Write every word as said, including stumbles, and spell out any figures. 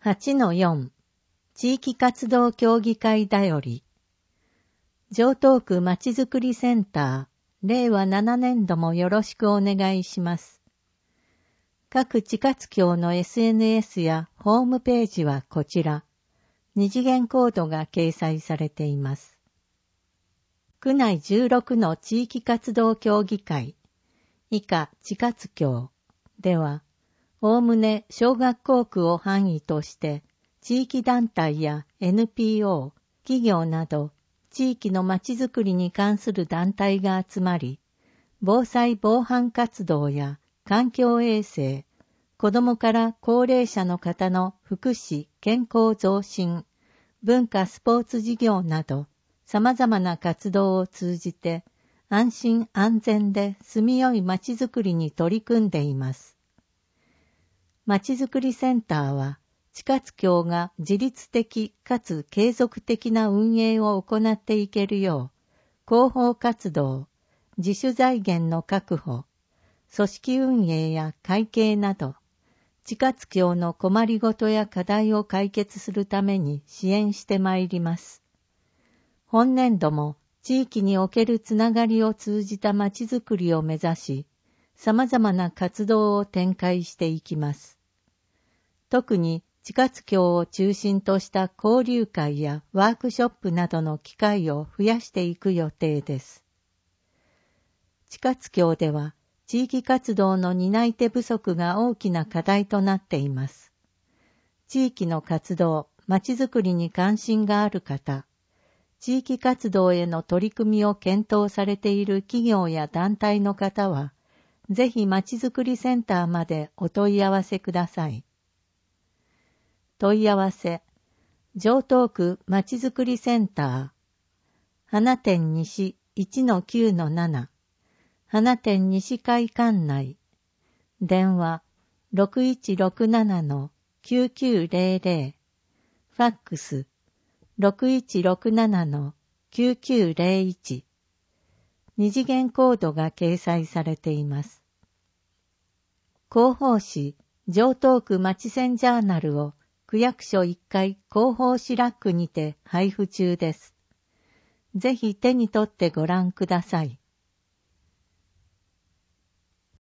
はちのよん 地域活動協議会だより城東区まちづくりセンターれいわななねんどもよろしくお願いします。各地活協の エスエヌエス やホームページはこちら。二次元コードが掲載されています。区内じゅうろくの地域活動協議会以下地活協では、おおむね小学校区を範囲として地域団体や エヌピーオー、企業など地域のまちづくりに関する団体が集まり、防災防犯活動や環境衛生、子どもから高齢者の方の福祉、健康増進、文化スポーツ事業など様々な活動を通じて安心安全で住みよいまちづくりに取り組んでいます。まちづくりセンターは地活協が自律的かつ継続的な運営を行っていけるよう、広報活動、自主財源の確保、組織運営や会計など、地活協の困りごとや課題を解決するために支援してまいります。本年度も地域におけるつながりを通じたまちづくりを目指し、様々な活動を展開していきます。特に地活協を中心とした交流会やワークショップなどの機会を増やしていく予定です。地活協では地域活動の担い手不足が大きな課題となっています。地域の活動、まちづくりに関心がある方、地域活動への取り組みを検討されている企業や団体の方は、ぜひまちづくりセンターまでお問い合わせください。問い合わせ、城東区まちづくりセンター、花店西 いちのきゅうのなな、花店西会館内、電話 ろくいちろくななのきゅうきゅうぜろぜろ、ファックス ろくいちろくななのきゅうきゅうぜろいち、二次元コードが掲載されています。広報誌、城東区まちセンジャーナルを区役所いっかい広報誌ラックにて配布中です。ぜひ手に取ってご覧ください。